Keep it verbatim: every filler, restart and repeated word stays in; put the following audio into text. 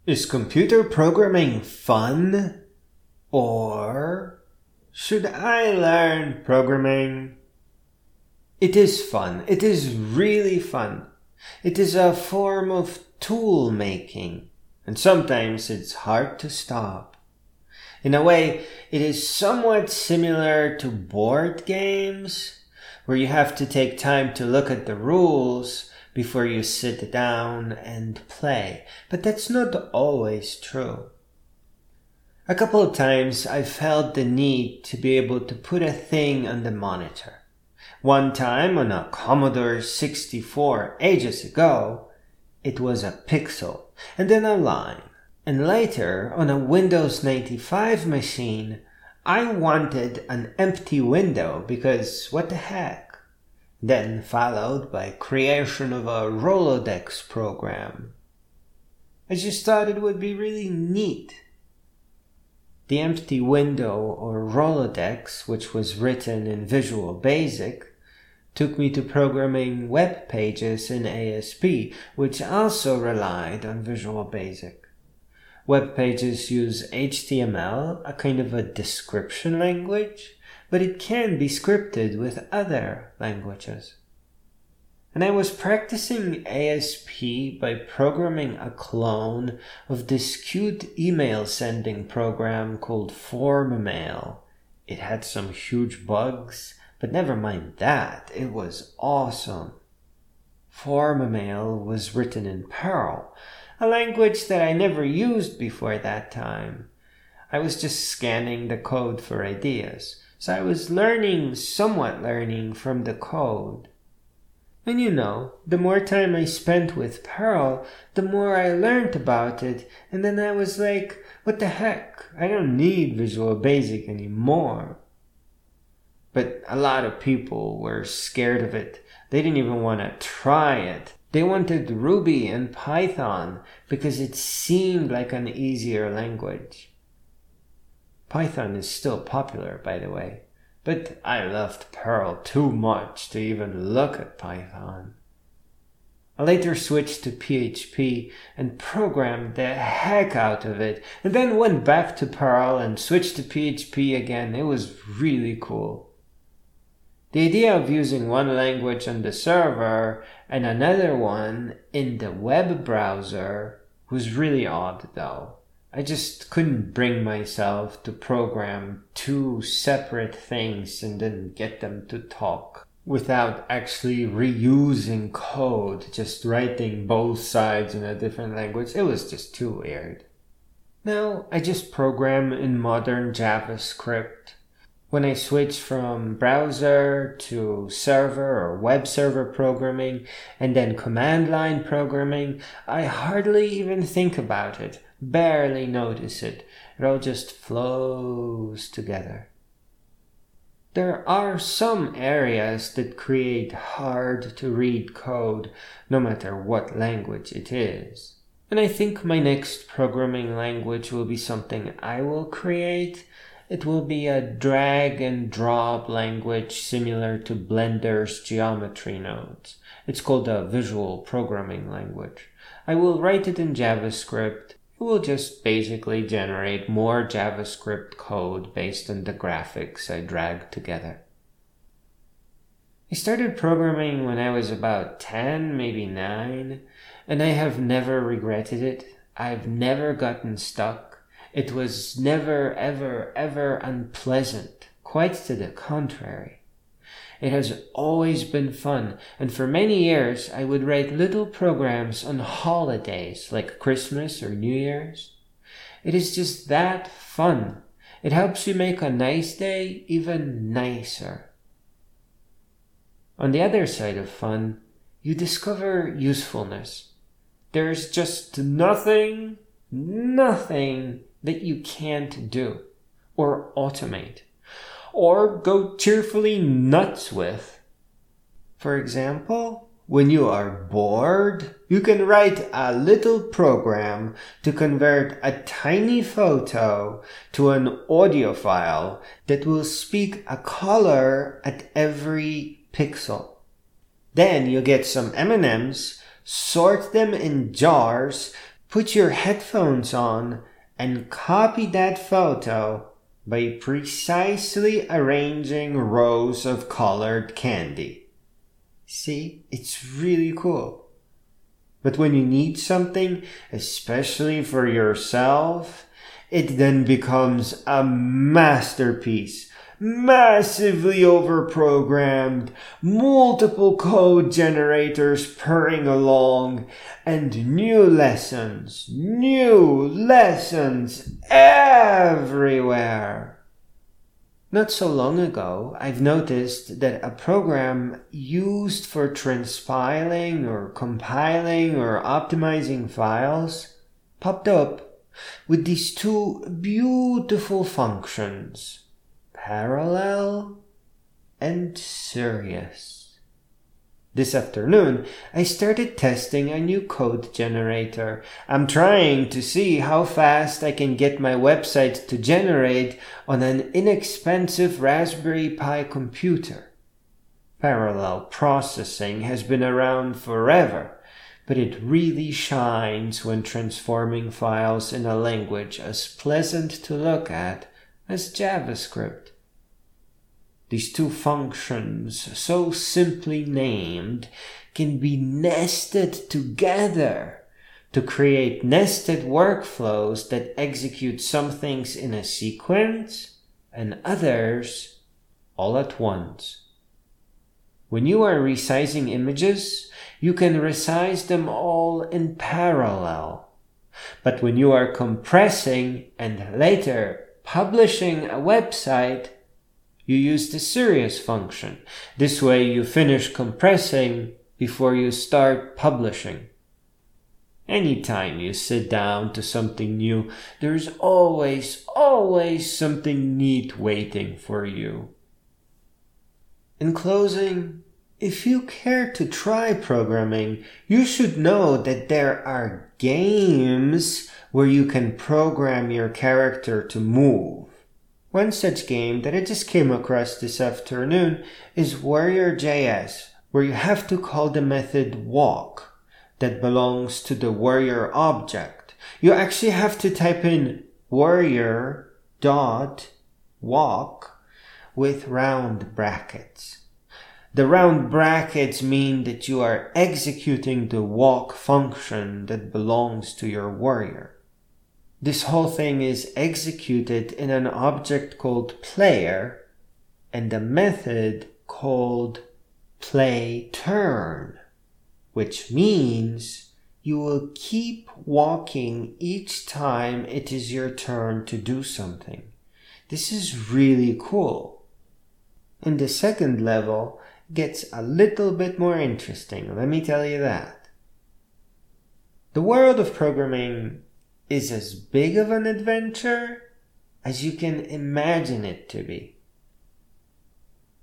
Is computer programming fun? Or should I learn programming? It is fun. It is really fun. It is a form of tool making, and sometimes it's hard to stop. In a way, it is somewhat similar to board games, where you have to take time to look at the rules before you sit down and play. But that's not always true. A couple of times I felt the need to be able to put a thing on the monitor. One time on a Commodore sixty-four ages ago, it was a pixel and then a line. And later on a Windows ninety-five machine, I wanted an empty window because what the heck? Then followed by creation of a Rolodex program. I just thought it would be really neat. The empty window or Rolodex, which was written in Visual Basic, took me to programming web pages in A S P, which also relied on Visual Basic. Web pages use H T M L, a kind of a description language, but it can be scripted with other languages. And I was practicing A S P by programming a clone of this cute email sending program called FormMail. It had some huge bugs, but never mind that, it was awesome. FormMail was written in Perl, a language that I never used before that time. I was just scanning the code for ideas. So I was learning, somewhat learning from the code. And you know, the more time I spent with Perl, the more I learned about it. And then I was like, what the heck? I don't need Visual Basic anymore. But a lot of people were scared of it. They didn't even want to try it. They wanted Ruby and Python because it seemed like an easier language. Python is still popular, by the way, but I loved Perl too much to even look at Python. I later switched to P H P and programmed the heck out of it, and then went back to Perl and switched to P H P again. It was really cool. The idea of using one language on the server and another one in the web browser was really odd, though. I just couldn't bring myself to program two separate things and then get them to talk without actually reusing code, just writing both sides in a different language. It was just too weird. Now, I just program in modern JavaScript. When I switch from browser to server or web server programming and then command line programming, I hardly even think about it. Barely notice it. It all just flows together. There are some areas that create hard to read code, no matter what language it is. And I think my next programming language will be something I will create. It will be a drag and drop language similar to Blender's geometry nodes. It's called a visual programming language. I will write it in JavaScript. It will just basically generate more JavaScript code based on the graphics I drag together. I started programming when I was about ten, maybe nine, and I have never regretted it. I've never gotten stuck. It was never, ever, ever unpleasant. Quite to the contrary. It has always been fun, and for many years I would write little programs on holidays like Christmas or New Year's. It is just that fun. It helps you make a nice day even nicer. On the other side of fun, you discover usefulness. There's just nothing, nothing that you can't do or automate, or go cheerfully nuts with. For example, when you are bored, you can write a little program to convert a tiny photo to an audio file that will speak a color at every pixel. Then you get some M and M's, sort them in jars, put your headphones on and copy that photo by precisely arranging rows of colored candy. See, it's really cool. But when you need something, especially for yourself, it then becomes a masterpiece, massively overprogrammed, multiple code generators purring along, and new lessons, new lessons everywhere. Not so long ago, I've noticed that a program used for transpiling or compiling or optimizing files popped up with these two beautiful functions: parallel and serious. This afternoon, I started testing a new code generator. I'm trying to see how fast I can get my website to generate on an inexpensive Raspberry Pi computer. Parallel processing has been around forever, but it really shines when transforming files in a language as pleasant to look at as JavaScript. These two functions, so simply named, can be nested together to create nested workflows that execute some things in a sequence and others all at once. When you are resizing images, you can resize them all in parallel. But when you are compressing and later publishing a website, you use the serious function. This way you finish compressing before you start publishing. Anytime you sit down to something new, there's always, always something neat waiting for you. In closing, if you care to try programming, you should know that there are games where you can program your character to move. One such game that I just came across this afternoon is Warrior dot J S, where you have to call the method walk that belongs to the warrior object. You actually have to type in warrior dot walk with round brackets. The round brackets mean that you are executing the walk function that belongs to your warrior. This whole thing is executed in an object called player and a method called playTurn, which means you will keep walking each time it is your turn to do something. This is really cool. And the second level gets a little bit more interesting, let me tell you that. The world of programming is as big of an adventure as you can imagine it to be.